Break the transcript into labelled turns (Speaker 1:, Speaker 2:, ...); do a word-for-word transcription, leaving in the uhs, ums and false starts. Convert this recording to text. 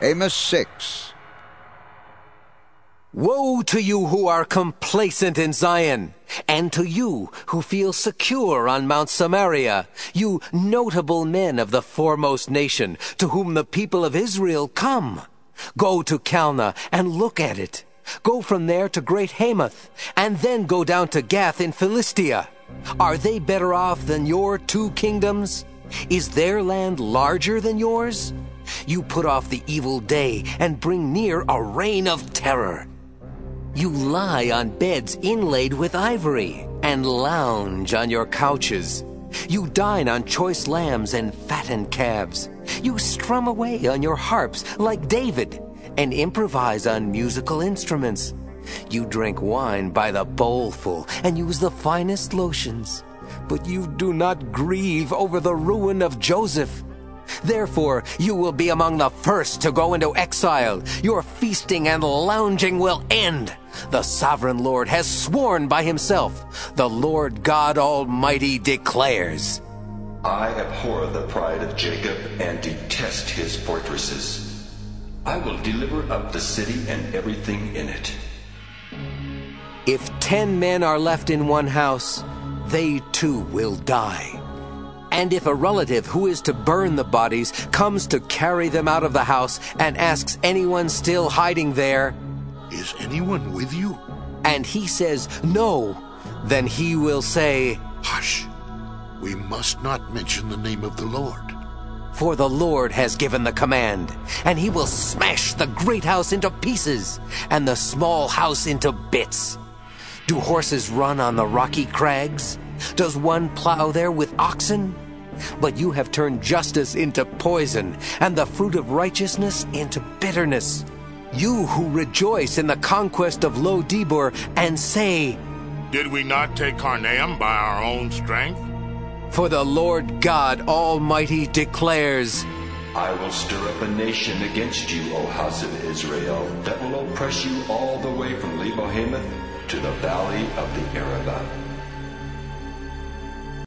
Speaker 1: Amos six.
Speaker 2: Woe to you who are complacent in Zion, and to you who feel secure on Mount Samaria, you notable men of the foremost nation, to whom the people of Israel come. Go to Calneh and look at it. Go from there to Great Hamath, and then go down to Gath in Philistia. Are they better off than your two kingdoms? Is their land larger than yours? You put off the evil day and bring near a reign of terror. You lie on beds inlaid with ivory and lounge on your couches. You dine on choice lambs and fattened calves. You strum away on your harps like David and improvise on musical instruments. You drink wine by the bowlful and use the finest lotions. But you do not grieve over the ruin of Joseph. Therefore, you will be among the first to go into exile. Your feasting and lounging will end. The sovereign Lord has sworn by himself. The Lord God Almighty declares,
Speaker 3: I abhor the pride of Jacob and detest his fortresses. I will deliver up the city and everything in it.
Speaker 2: If ten men are left in one house, they too will die. And if a relative who is to burn the bodies comes to carry them out of the house and asks anyone still hiding there,
Speaker 4: Is anyone with you?
Speaker 2: And he says no, then he will say,
Speaker 4: Hush, we must not mention the name of the Lord.
Speaker 2: For the Lord has given the command, and he will smash the great house into pieces, and the small house into bits. Do horses run on the rocky crags? Does one plow there with oxen? But you have turned justice into poison, and the fruit of righteousness into bitterness. You who rejoice in the conquest of Lo Debor and say,
Speaker 5: Did we not take Carnaim by our own strength?
Speaker 2: For the Lord God Almighty declares,
Speaker 3: I will stir up a nation against you, O house of Israel, that will oppress you all the way from Lebo Hamath to the valley of the Arabah.